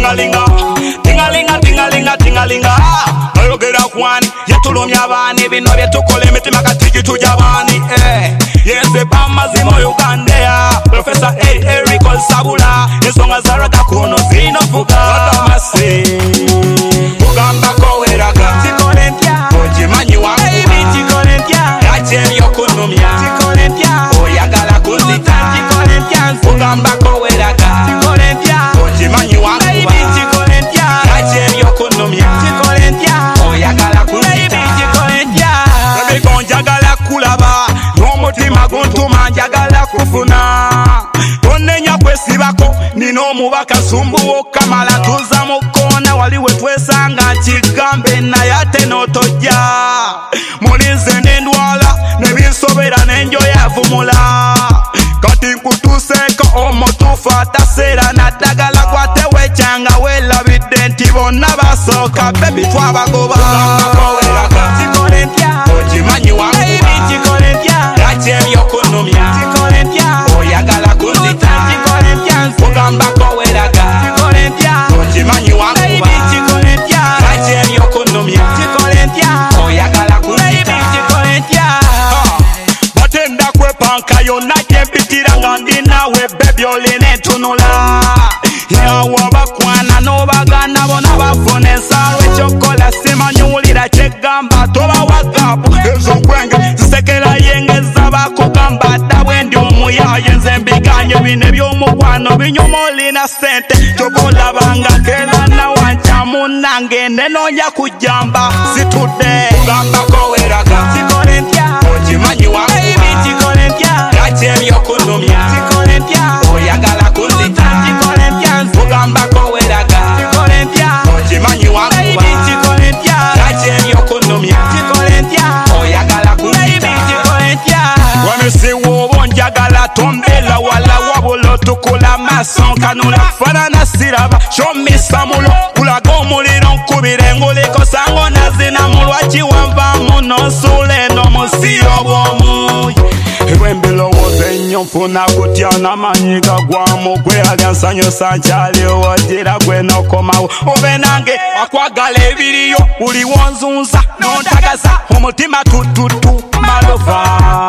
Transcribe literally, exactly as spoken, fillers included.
tingalinga tingalinga tingalinga tingalinga oyogera kwani yatulumya abani bino byetukola emitima katiki tujja bani eh yenze pamazima Uganda Professor A. Eric Sabula ensonga zaraga kuno zinovuga watamase ugamba ko weraga tikolentya ojimanyi wanguba tikolentya yachemyo kunumya tikolentya oyagala kuzita tikolentya ugamba ko weraga tikolentya ojimanyi wanguba tikolentya yachemyo kunumya tikolentya oyagala kuzita tikolentya bebe njagala kulaba n'omutima guntuma njagala kufuna tonenya kwesibako nino omubaka sumbuwo kamala tuza mu kkoona wali we twesanga kigambe naye ate n'otojja mulinze n'endwala nebinsobera n'enjo yavumula kati nkutuuseeko omutuufu ataseera naddagala kwatewekyanga weelabidde nti bonna basooka bebi twabagoba okimanyi wanguba yakyebyo kunumya oyagala kuzita ugamba ko weraga okimanyi wanguba yakyebyo kunumya oyagala kuzita batenda kwepanka yonna gyempitira nga ndi naawe bebi olina entunula yawo bakwana n'obagana bona bafuna ensalo ekyokola simanyuwulira kyegamba tobawagapu ez'ogwenge zisekera yengeza bakugamba dda bwendi omuyaye nze mbiganye bino eby'omukwano binyuma olina sente tobolabanga kera nawanca munnange nenoonya kujjamba situdde ugambako weraga okimanyi wanguba yakyebyo kunumya oyagala kuzita ugambako weraga okimanyi wanguba yakyebyo kunumya oyagala kuzita wemisiwa oba njagala tombela wala wabula otukula maaso nkanula fanana siraba shomisa mulo kulaga omuliro nkubira enguliko sango nazina mulwaki wanvaamu n'osuula eno musiyo bw'omuyi ebwembirowooza ennyo nfuna kutya n'amanyiga gwamu gweyalya nsanyusa nkyaliwo gira gwe n'okomawo obe nange akwagala ebiriyo buliwonzunza n'ontagaza omutima tututu malova